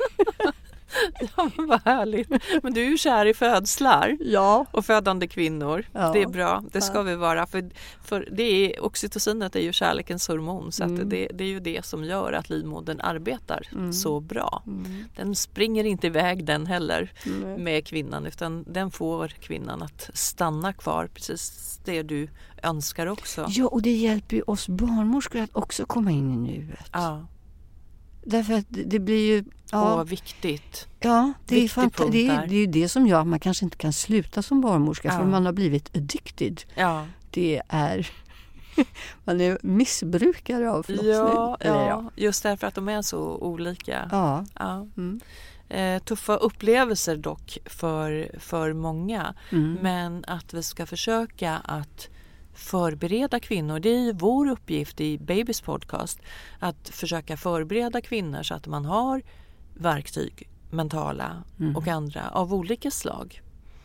Ja, men vad härligt. Men du är ju kär i födslar och födande kvinnor. Ja. Det är bra, det ska vi vara. För det är, oxytocinet är ju kärlekens hormon. Så att det är ju det som gör att livmodern arbetar så bra. Den springer inte iväg den heller med kvinnan. Utan den får kvinnan att stanna kvar. Precis det du önskar också. Ja, och det hjälper ju oss barnmorskor att också komma in i nuet. Ja. Därför att det blir ju... Ja, viktigt. Ja, det är ju det som gör att man kanske inte kan sluta som barnmorska för man har blivit addicted. Ja. Det är... Man är missbrukare av förlossning. Ja, just därför att de är så olika. Ja. Tuffa upplevelser dock för många. Men att vi ska försöka att förbereda kvinnor. Det är ju vår uppgift i Babys podcast att försöka förbereda kvinnor så att man har verktyg, mentala och andra av olika slag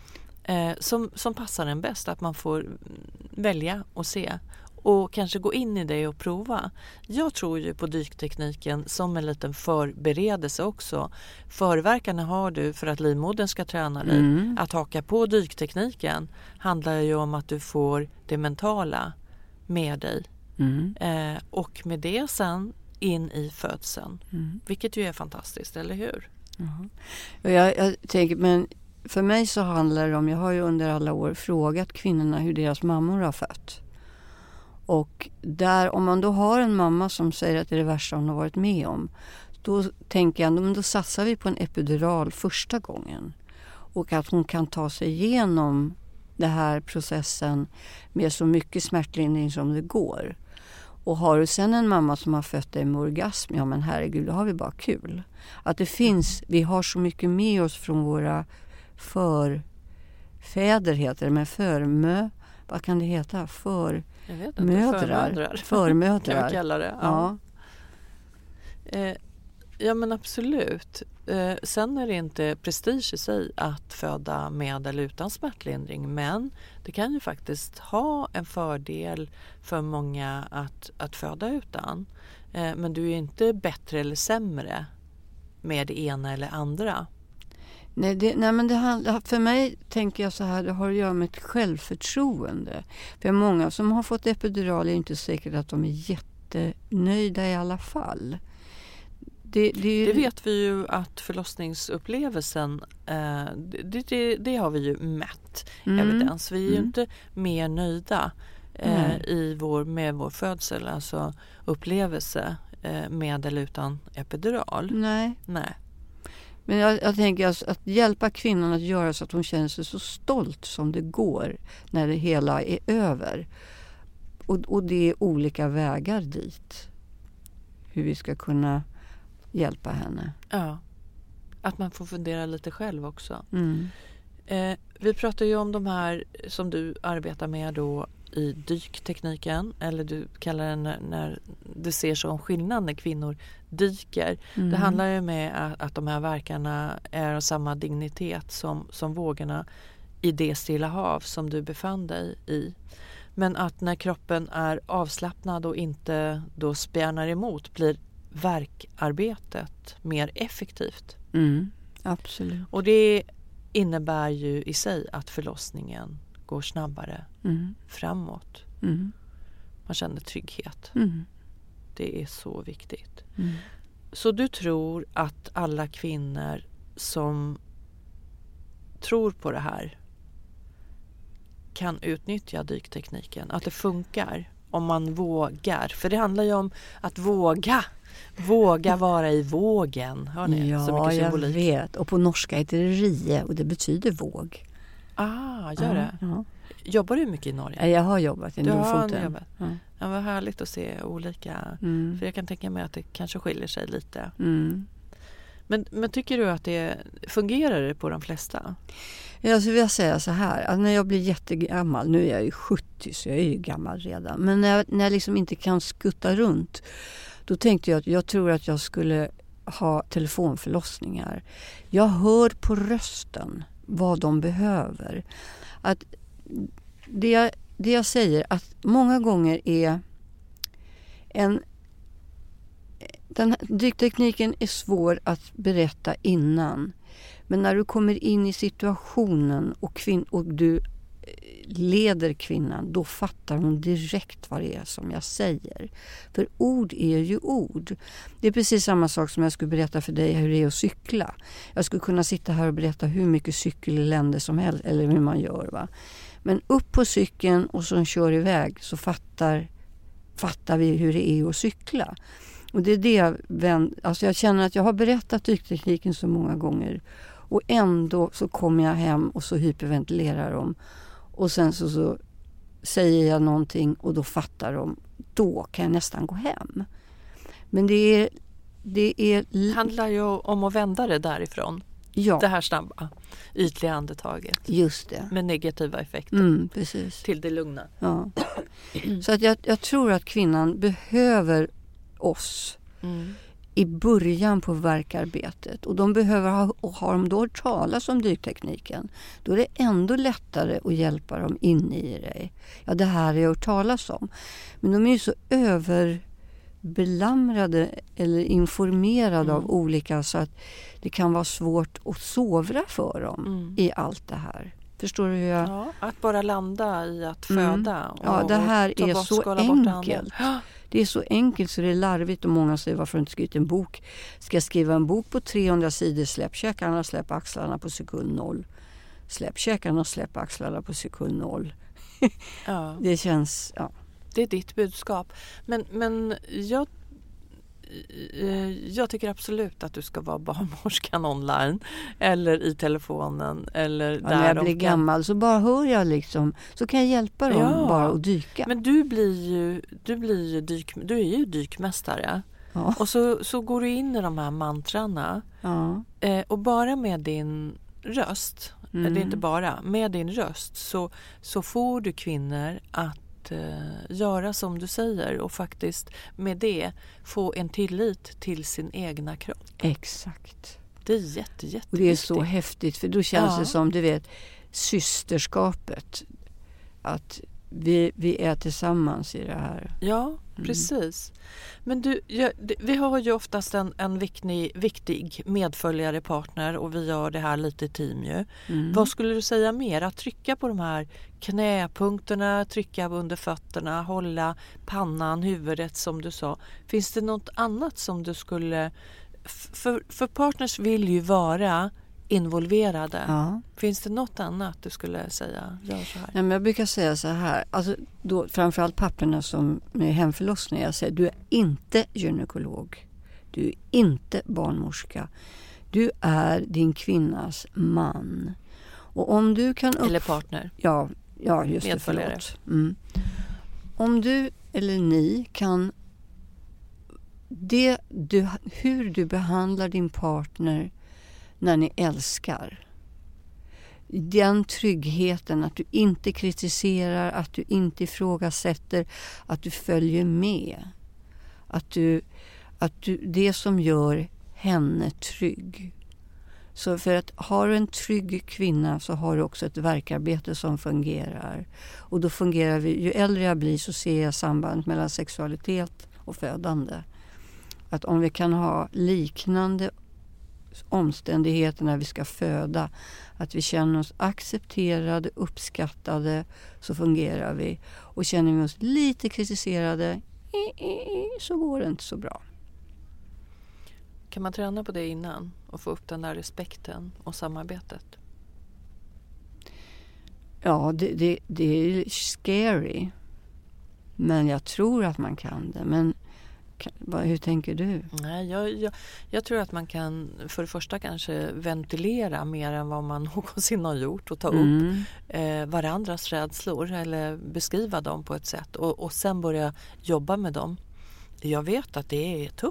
som passar en bäst. Att man får välja och se och kanske gå in i det och prova. Jag tror ju på dyktekniken som en liten förberedelse också. Förverkarna har du för att livmodern ska träna dig. Att haka på dyktekniken handlar ju om att du får det mentala med dig. Och med det sen in i födseln. Vilket ju är fantastiskt, eller hur? Jag tänker, men för mig så handlar det om, jag har ju under alla år frågat kvinnorna hur deras mammor har fött. Och där, om man då har en mamma som säger att det är det värsta hon har varit med om, då tänker jag, men då satsar vi på en epidural första gången. Och att hon kan ta sig igenom den här processen med så mycket smärtlindring som det går. Och har du sen en mamma som har fött dig med orgasm, ja men herregud, då har vi bara kul. Att det finns, vi har så mycket med oss från våra förfäder heter det, men vad kan det heta? Förmödrar. Kan jag kalla det. Ja men absolut. Sen är det inte prestige i sig att föda med eller utan smärtlindring. Men det kan ju faktiskt ha en fördel för många att föda utan. Men du är inte bättre eller sämre med det ena eller andra. Nej, men det handlar, för mig tänker jag så här, det har att göra med ett självförtroende. För många som har fått epidural är inte säkert att de är jättenöjda i alla fall. Det vet vi ju att förlossningsupplevelsen, det har vi ju mätt evidens. Vi är ju inte mer nöjda med vår födsel, alltså upplevelse med eller utan epidural. Nej. Men jag tänker att hjälpa kvinnan att göra så att hon känner sig så stolt som det går när det hela är över. Och det är olika vägar dit. Hur vi ska kunna hjälpa henne. Ja, att man får fundera lite själv också. Vi pratar ju om de här som du arbetar med då i dyktekniken, eller du kallar den när du ser som skillnad när kvinnor dyker. Det handlar ju med att de här verkarna är av samma dignitet som vågorna i det stilla hav som du befann dig i. Men att när kroppen är avslappnad och inte då spjärnar emot blir verkarbetet mer effektivt. Absolut. Och det innebär ju i sig att förlossningen går snabbare framåt. Man känner trygghet. Det är så viktigt. Så du tror att alla kvinnor som tror på det här kan utnyttja dyktekniken? Att det funkar om man vågar? För det handlar ju om att våga vara i vågen. Hör ni? Ja, så mycket symbolik. Jag vet. Och på norska heter det rie och det betyder våg. Gör det? Ja. Jobbar du mycket i Norge? Jag har jobbat i Nordfoten. Ja, vad härligt att se olika. För jag kan tänka mig att det kanske skiljer sig lite. Men tycker du att det fungerar på de flesta? Jag skulle vilja säga så här, att när jag blir jättegammal, nu är jag ju 70 så jag är ju gammal redan, men när jag liksom inte kan skutta runt, då tänkte jag att jag tror att jag skulle ha telefonförlossningar. Jag hör på rösten vad de behöver. Att det jag säger, att många gånger är dyktekniken är svår att berätta innan. Men när du kommer in i situationen och du leder kvinnan, då fattar hon direkt vad det är som jag säger. För ord är ju ord. Det är precis samma sak som jag skulle berätta för dig hur det är att cykla. Jag skulle kunna sitta här och berätta hur mycket cykelelände som helst, eller hur man gör, va. Men upp på cykeln och så kör iväg, så fattar vi hur det är att cykla. Och det är det jag känner att jag har berättat dyktekniken så många gånger. Och ändå så kommer jag hem och så hyperventilerar de. Och sen så säger jag någonting och då fattar de. Då kan jag nästan gå hem. Men det handlar ju om att vända det därifrån. Ja. Det här snabba, ytliga andetaget. Just det. Med negativa effekter. Precis. Till det lugna. Ja. Så att jag tror att kvinnan behöver oss i början på verkarbetet. Och de behöver har de då hört talas om dyktekniken, då är det ändå lättare att hjälpa dem in i dig. Ja, det här är hört talas om. Men de är ju så överbelamrade eller informerade av olika, så att det kan vara svårt att sovra för dem i allt det här. Förstår du hur jag... Ja, att bara landa i att föda. Ja, det här är så enkelt. Det är så enkelt så det är larvigt, och många säger varför inte skrivit en bok. Ska jag skriva en bok på 300 sidor, släpp käkarna, släpp axlarna på sekund 0. Släpp käkarna och släpp axlarna på sekund 0. Ja. Det känns, ja. Det är ditt budskap. Men jag tycker absolut att du ska vara barnmorskan online eller i telefonen eller där. När jag blir gammal så bara hör jag liksom, så kan jag hjälpa dem bara att dyka. Men du är ju dykmästare. Ja. Och så går du in i de här mantrarna. Ja. Och bara med din röst, eller inte bara, med din röst så får du kvinnor att göra som du säger och faktiskt med det få en tillit till sin egna kropp. Exakt. Det är jätteviktigt. Och det är så häftigt, för då känns det som, du vet, systerskapet. Att vi är tillsammans i det här. Ja, precis. Men du, vi har ju oftast en viktig medföljare partner, och vi gör det här lite i team ju. Vad skulle du säga mer? Att trycka på de här knäpunkterna, trycka under fötterna, hålla pannan, huvudet som du sa. Finns det något annat som du skulle... För partners vill ju vara involverade. Ja. Finns det något annat du skulle säga? Gör så här. Ja, men jag brukar säga så här. Alltså, då, framförallt papporna som med hemförlossning. Jag säger, du är inte gynekolog. Du är inte barnmorska. Du är din kvinnas man. Och om du kan... Eller partner. Ja just det. Förlåt. Om du eller ni kan... hur du behandlar din partner när ni älskar. Den tryggheten, att du inte kritiserar, att du inte ifrågasätter, att du följer med. Att du det som gör henne trygg. Så för att har du en trygg kvinna så har du också ett verkarbete som fungerar. Och då fungerar vi, ju äldre jag blir så ser jag sambandet mellan sexualitet och födande. Att om vi kan ha liknande omständigheter när vi ska föda, att vi känner oss accepterade, uppskattade, så fungerar vi. Och känner vi oss lite kritiserade så går det inte så bra. Kan man träna på det innan och få upp den där respekten och samarbetet? Ja, det är scary. Men jag tror att man kan det. Men hur tänker du? Nej, jag tror att man kan för det första kanske ventilera mer än vad man någonsin har gjort och ta upp varandras rädslor eller beskriva dem på ett sätt och sen börja jobba med dem. Jag vet att det är tufft.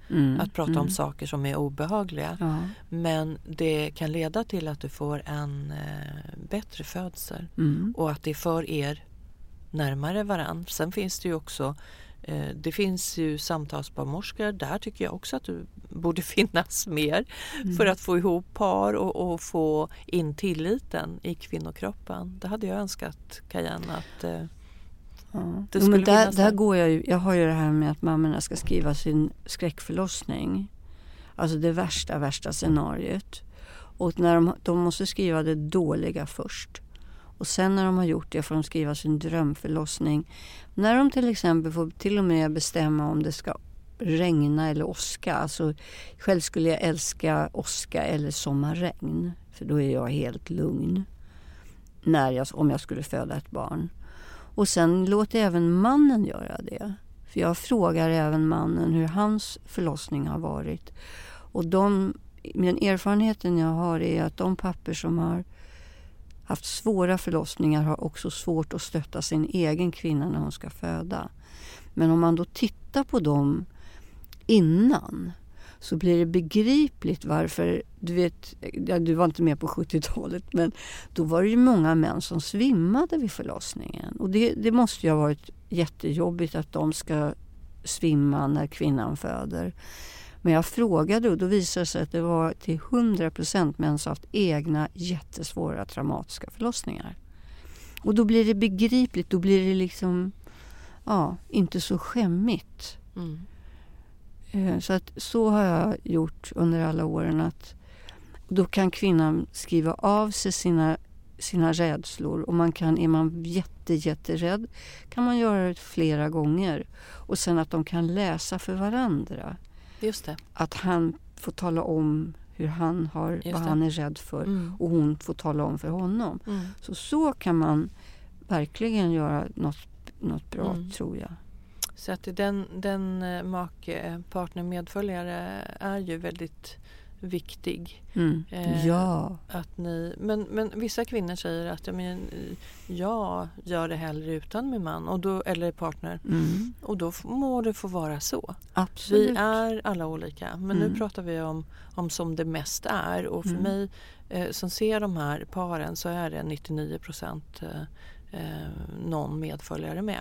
att prata om saker som är obehagliga. Ja. Men det kan leda till att du får en bättre födsel och att det för er närmare varann. Sen finns det ju också det finns ju samtalsbarnmorskor. Där tycker jag också att du borde finnas mer för att få ihop par och få in tilliten i kvinnokroppen. Det hade jag önskat, Kajan, att det skulle men finnas där går jag har ju det här med att mammorna ska skriva sin skräckförlossning. Alltså det värsta scenariot. Och när de måste skriva det dåliga först. Och sen när de har gjort det får de skriva sin drömförlossning. När de till exempel får till och med bestämma om det ska regna eller åska. Alltså själv skulle jag älska åska eller sommarregn. För då är jag helt lugn. Om jag skulle föda ett barn. Och sen låter jag även mannen göra det. För jag frågar även mannen hur hans förlossning har varit. Och den erfarenheten jag har är att de pappor som har haft svåra förlossningar har också svårt att stötta sin egen kvinna när hon ska föda. Men om man då tittar på dem innan så blir det begripligt varför, du var inte med på 70-talet, men då var det ju många män som svimmade vid förlossningen. Och det måste ju ha varit jättejobbigt att de ska svimma när kvinnan föder. Men jag frågade och då visade det sig att det var till 100% män som haft egna jättesvåra traumatiska förlossningar. Och då blir det begripligt, då blir det liksom inte så skämmigt. Så har jag gjort under alla åren, att då kan kvinnan skriva av sig sina rädslor, och är man jätterädd kan man göra det flera gånger, och sen att de kan läsa för varandra. Just det. Att han får tala om hur han har, vad han är rädd för, och hon får tala om för honom. Så kan man verkligen göra något bra, tror jag. Så att den partner, medföljare är ju väldigt viktig. Ja. Att men vissa kvinnor säger att jag gör det hellre utan min man eller partner. Och då må det få vara så. Absolut. Vi är alla olika. Men nu pratar vi om som det mest är. Och för mig som ser de här paren så är det 99% någon medföljare med.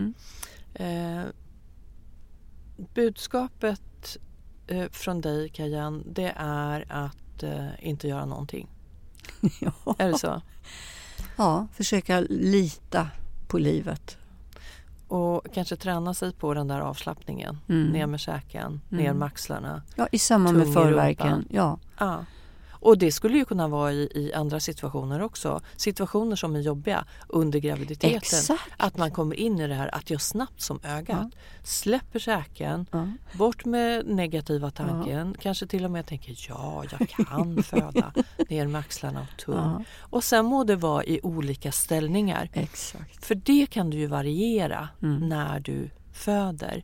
Budskapet från dig, Kajan, det är att inte göra någonting. Ja. Är det så? Ja, försöka lita på livet. Och kanske träna sig på den där avslappningen. Ner med käken, ner med axlarna. Ja, i samband med förverken. Ja. Och det skulle ju kunna vara i andra situationer också. Situationer som är jobbiga under graviditeten. Exakt. Att man kommer in i det här, att jag snabbt som ögat släpper käken, bort med negativa tanken. Kanske till och med tänker, jag kan föda, ner med axlarna och tung. Och sen må det vara i olika ställningar. Exakt. För det kan du ju variera när du föder.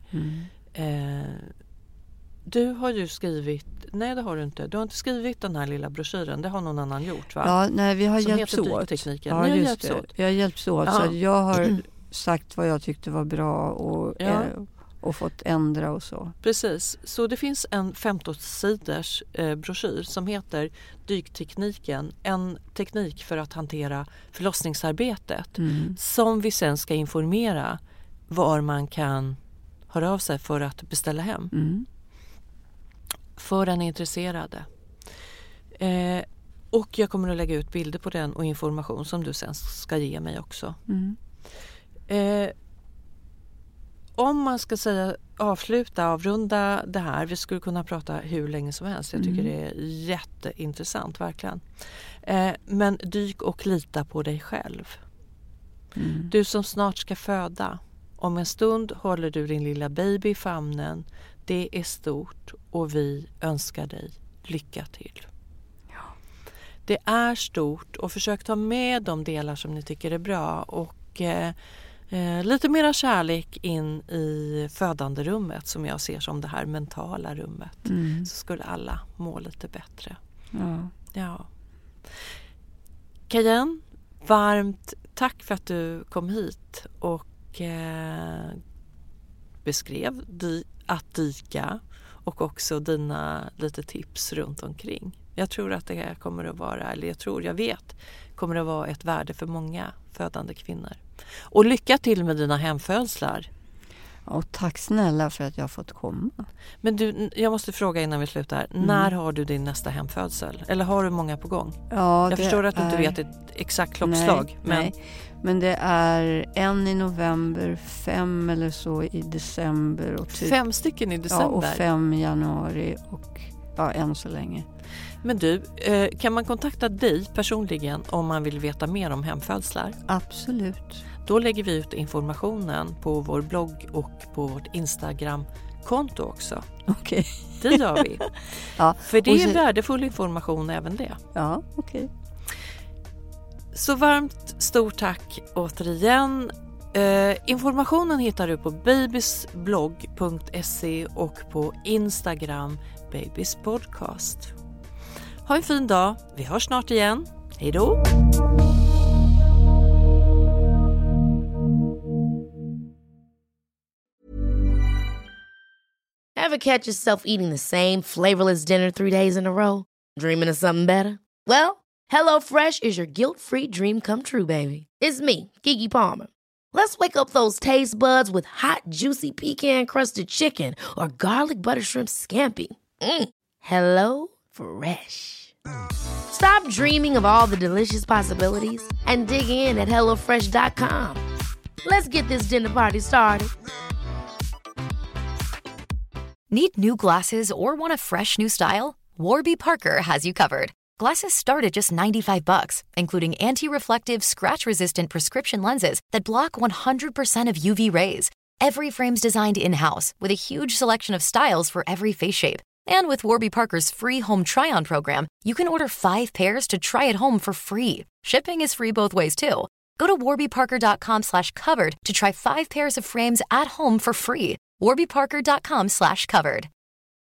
Du har ju skrivit, nej det har du inte. Du har inte skrivit den här lilla broschyren, det har någon annan gjort, va? Ja, nej, vi har som hjälpts åt. Dyktekniken. Ja, just det. Vi har hjälpts åt, så jag har sagt vad jag tyckte var bra och fått ändra och så. Precis, så det finns en 15-sidors broschyr som heter Dyktekniken, en teknik för att hantera förlossningsarbetet, som vi sen ska informera var man kan höra av sig för att beställa hem. För den intresserade. Och jag kommer att lägga ut bilder på den och information som du sen ska ge mig också. Om man ska säga avrunda det här, vi skulle kunna prata hur länge som helst. Jag tycker det är jätteintressant, verkligen. Men dyk och lita på dig själv. Du som snart ska föda. Om en stund håller du din lilla baby i famnen. Det är stort och vi önskar dig lycka till. Ja. Det är stort, och försök ta med de delar som ni tycker är bra och lite mera kärlek in i födande rummet, som jag ser som det här mentala rummet. Så skulle alla må lite bättre. Ja. Kajan, varmt tack för att du kom hit och beskrev att dyka och också dina lite tips runt omkring. Jag tror att det kommer att vara, eller jag vet, kommer att vara ett värde för många födande kvinnor. Och lycka till med dina hemfödslar. Och tack snälla för att jag har fått komma. Men du, jag måste fråga innan vi slutar. När har du din nästa hemfödsel? Eller har du många på gång? Ja, jag förstår att du inte vet ett exakt klockslag. Nej. Men det är 1 i november, 5 eller så i december. Och 5 stycken i december? Ja, och 5 i januari och än så länge. Men du, kan man kontakta dig personligen om man vill veta mer om hemfödslar? Absolut. Då lägger vi ut informationen på vår blogg och på vårt Instagram-konto också. Okej. Det gör vi. Ja, för det är värdefull information även det. Ja, okej. Så varmt stort tack återigen. Informationen hittar du på babysblogg.se och på Instagram babyspodcast. Ha en fin dag. Vi hörs snart igen. Hej då! Ever catch yourself eating the same flavorless dinner 3 days in a row? Dreaming of something better? Well, HelloFresh is your guilt-free dream come true, baby. It's me, Keke Palmer. Let's wake up those taste buds with hot, juicy pecan-crusted chicken or garlic butter shrimp scampi. Hello Fresh. Stop dreaming of all the delicious possibilities and dig in at HelloFresh.com. Let's get this dinner party started. Need new glasses or want a fresh new style? Warby Parker has you covered. Glasses start at just $95, including anti-reflective, scratch-resistant prescription lenses that block 100% of UV rays. Every frame's designed in-house with a huge selection of styles for every face shape. And with Warby Parker's free home try-on program, you can order 5 pairs to try at home for free. Shipping is free both ways, too. Go to warbyparker.com/covered to try 5 pairs of frames at home for free. warbyparker.com/covered.